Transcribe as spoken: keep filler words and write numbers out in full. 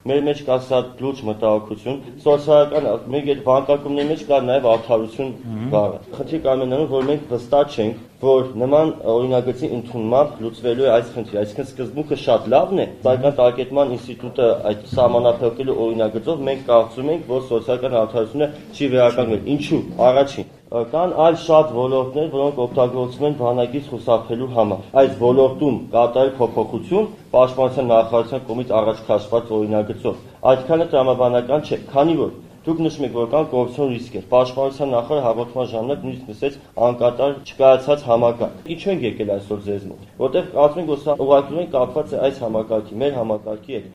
մեր մեջ կա սա լուրջ մտահոգություն, սոցիալական մեր այդ վանկարկումների մեջ կա նաև արդարություն բառը։ Խնդիրը կարող է նրանում, որ մենք վստահ չենք, որ նման օրինագծի ընդունմամբ լուծվելու է այս խնդիրը, այսինքն սկզբունքը շատ լավն է, սակայն տարգետման ինստիտուտը այդ սահմանափակելու օրինագծով մենք կարծում ենք, որ սոցիալական արդարությունը չի վերականգնվել։ Ինչու՞։ Առաջին, կան այլ շատ ոլորտներ, որոնք օգտագործվում են բանակից խուսափելու համար։ Այս ոլորտում կատարել փոփոխություն պաշտպանության նախարարության կողմից առաջ քաշված օրինագծով այդքանը տրամաբանական չէ, քանի որ դուք նշում եք, որ կան կոռուպցիոն ռիսկեր։ Պաշտպանության նախարարը հաղորդման ժամանակ նույնիսկ նշեց անկատար չկայացած համակարգ։ Ինչու ենք եկել այսօր ձեզ մոտ, որտեղ կարծում ենք, որ սա ուղղակիորեն կապված է այս համակարգի, մեր համակարգի հետ։